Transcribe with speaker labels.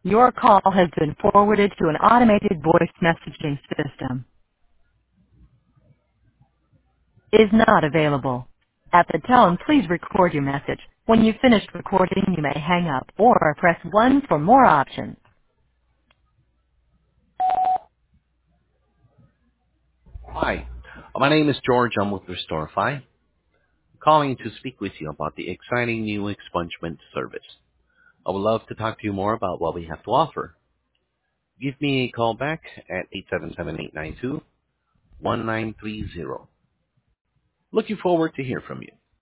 Speaker 1: Your call has been forwarded to an automated voice messaging system. Is not available. At the tone, please record your message. When you've finished recording, you may hang up or press 1 for more options.
Speaker 2: Hi, my name is George. I'm with Restorify, calling to speak with you about the exciting new expungement service. I would love to talk to you more about what we have to offer. Give me a call back at 877-892-1930. Looking forward to hear from you.